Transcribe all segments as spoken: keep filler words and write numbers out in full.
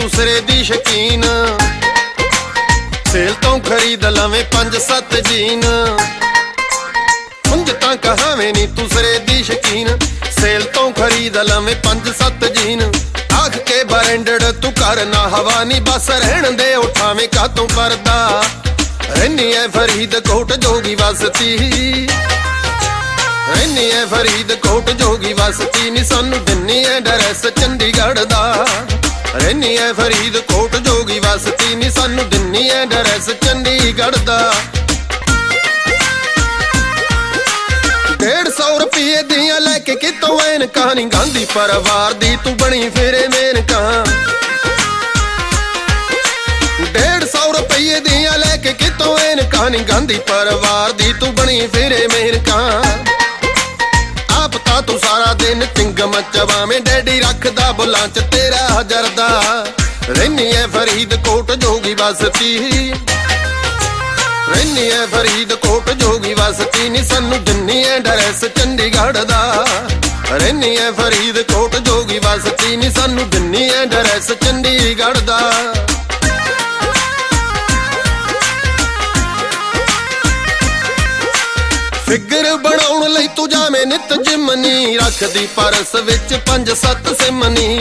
ਦੂਸਰੇ ਦੀ ਸ਼ਕੀਨ। ਸੇਲ ਤੋਂ ਖਰੀਦ ਲਵੇਂ ਪੰਜ ਸੱਤ ਜੀਨ। ਉਂਝ ਤਾਂ ਕਹਾਵੇਂ ਨੀ ਦੂਸਰੇ ਦੀ ਸ਼ਕੀਨ। ਸੇਲ ਤੋਂ ਖਰੀਦ ਲਵੇਂ ਪੰਜ ਸੱਤ ਜੀਨ। ਆਖ ਕੇ ਬਰੈਂਡਡ ਤੂੰ ਕਰ ਨਾ ਹਵਾ ਨੀ ਬਸ ਰਹਿਣ ਦੇ ਉਠਾਵੇਂ ਕਾਤੋਂ ਪਰਦਾ। ਰਹਿਨੀ ਐ ਫਰੀਦਕੋਟ ਜੋਗੀ ਵਸਤੀ। ਰਹਿਨੀ ਐ ਫਰੀਦਕੋਟ ਜੋਗੀ ਵਸਤੀ ਨੀ ਸਾਨੂੰ ਦਿੰਨੀ ਐ ਡਰੈਸ ਚੰਡੀਗੜ੍ਹ ਦਾ। ਰਹਿਨੀ ਐ ਫਰੀਦਕੋਟ ਜੋਗੀ ਵਸਤੀ ਨੀ ਸਾਨੂੰ ਦਿੰਨੀ ਐ ਡਰੈਸ ਚੰਡੀਗੜ੍ਹ ਦਾ। ਡੇਢ ਸੌ ਰੁਪਏ ਦੀਆਂ ਲੈ ਕੇ ਕਿਤੋਂ ਐਨਕਾਂ ਨੀ ਗਾਂਧੀ ਪਰਿਵਾਰ ਦੀ ਤੂੰ ਬਣੀ ਫੇਰੇ ਮੇਨਕਾਂ। ਡੇਢ ਸੌ ਰੁਪਏ ਦੀਆਂ ਲੈ ਕੇ ਕਿਤੋਂ ਐਨਕਾਂ ਨੀ ਗਾਂਧੀ ਪਰਿਵਾਰ ਦੀ ਤੂੰ ਬਣੀ ਫੇਰੇ ਮੇਨਕਾਂ। ਆਪ ਤਾਂ ਤੂੰ ਸਾਰਾ ਦਿਨ ਚਿੰਗਮ ਚਵਾਵੇਂ ਡੈਡੀ ਰੱਖਦਾ ਬੁੱਲਾਂ ਚ ਤੇਰਾ ਜਰਦਾ। ਰਹਿਨੀ ਐ ਫਰੀਦਕੋਟ ਜੋਗੀ ਵਸਤੀ। ਰਹਿਨੀ ਐ ਫਰੀਦਕੋਟ ਜੋਗੀ ਵਸਤੀ ਨੀ ਸਾਨੂੰ ਦਿੰਨੀ ਐ ਡਰੈਸ ਚੰਡੀਗੜ੍ਹ ਦਾ। ਰਹਿਨੀ ਐ ਫਰੀਦਕੋਟ ਜੋਗੀ ਵਸਤੀ ਨੀ ਸਾਨੂੰ ਦਿੰਨੀ ਐ ਡਰੈਸ ਚੰਡੀਗੜ੍ਹ ਦਾ। ਫਿਗਰ ਬਣਾਉਣ ਲਈ ਤੂੰ ਜਾਵੇਂ ਨਿੱਤ ਜਿਮ ਨੀ। ਰੱਖਦੀ ਪਰਸ ਵਿੱਚ ਪੰਜ ਸੱਤ ਸਿਮ ਨੀ।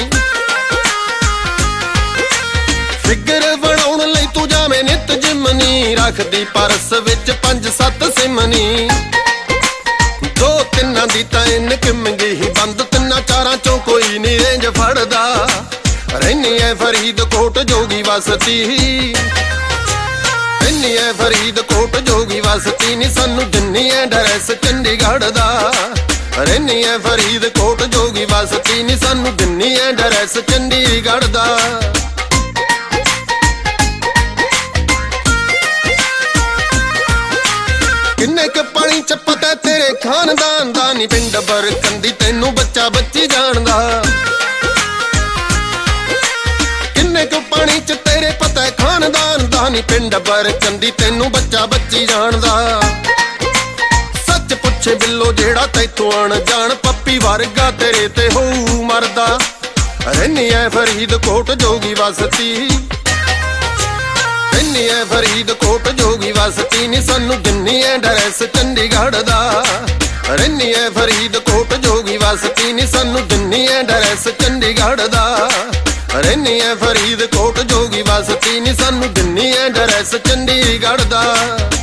ਫਿਗਰ ਬਣਾਉਣ ਲਈ ਤੂੰ ਜਾਵੇਂ ਨਿੱਤ ਜਿਮ ਨੀ। ਰੱਖਦੀ ਪਰਸ ਵਿੱਚ ਪੰਜ ਸੱਤ ਸਿਮ ਨੀ। ਦੋ ਤਿੰਨਾਂ ਦੀ ਤਾਂ ਇਨ ਕਿਮਗੀ ਹੀ ਬੰਦ। ਤਿੰਨਾਂ ਚਾਰਾਂ ਚੋਂ ਕੋਈ ਨੀ ਰੇਂਜ ਫੜਦਾ। ਰਹਿਨੀ ਐ ਫਰੀਦਕੋਟ ਜੋਗੀ ਵਸਤੀ। ਰਹਿਨੀ ਐ ਫਰੀਦਕੋਟ ਜੋਗੀ ਵਸਤੀ ਨੀ ਸਾਨੂੰ ਦਿੰਨੀ ਐ ਡਰੈਸ ਚੰਡੀਗੜ੍ਹ ਦਾ। ਰਹਿਨੀ ਐ ਫਰੀਦਕੋਟ ਜੋਗੀ ਵਸਤੀ ਨੀ ਸਾਨੂੰ ਦਿੰਨੀ ਐ ਡਰੈਸ ਚੰਡੀਗੜ੍ਹ ਦਾ। ਕਿੰਨੇ ਕ ਪਾਣੀ ਚ ਪਤਾ ਤੇਰੇ ਖਾਨਦਾਨ ਦਾ ਨੀ। ਪਿੰਡ ਬਰਕੰਦੀ ਤੈਨੂੰ ਬੱਚਾ ਬੱਚੀ ਜਾਣਦਾ। ਕਿੰਨੇ ਕ ਪਾਣੀ ਚ ਤੇਰੇ ਪਤਾ ਖਾਨਦਾਨ ਦਾ ਨੀ। ਪਿੰਡ ਬਰਕੰਦੀ ਤੈਨੂੰ ਬੱਚਾ ਬੱਚੀ ਜਾਣਦਾ। ਸੱਚ ਪੁੱਛੇ ਬਿੱਲੋ ਜਿਹੜਾ ਤੈਥੋਂ ਅਣਜਾਣ। ਪੱਪੀ ਵਰਗਾ ਤੇਰੇ ਤੇ ਹੋਊ ਮਰਦਾ। ਰਹਿਨੀ ਐ ਫਰੀਦਕੋਟ ਜੋਗੀ ਵਸਤੀ। ਰਹਿਨੀ ਐ ਫਰੀਦਕੋਟ ਜੋਗੀ ਵਸਤੀ ਨੀ ਸਾਨੂੰ ਦਿੰਨੀ ਐ ਡਰੈਸ ਚੰਡੀਗੜ੍ਹ ਦਾ। ਰਹਿਨੀ ਐ ਫਰੀਦਕੋਟ ਜੋਗੀ ਵਸਤੀ ਨੀ ਸਾਨੂੰ ਦਿੰਨੀ ਐ ਡਰੈਸ ਚੰਡੀਗੜ੍ਹ ਦਾ। ਰਹਿਨੀ ਐ ਫਰੀਦਕੋਟ ਜੋਗੀ ਵਸਤੀ ਨੀ ਸਾਨੂੰ ਦਿੰਨੀ ਐ ਡਰੈਸ ਚੰਡੀਗੜ੍ਹ ਦਾ।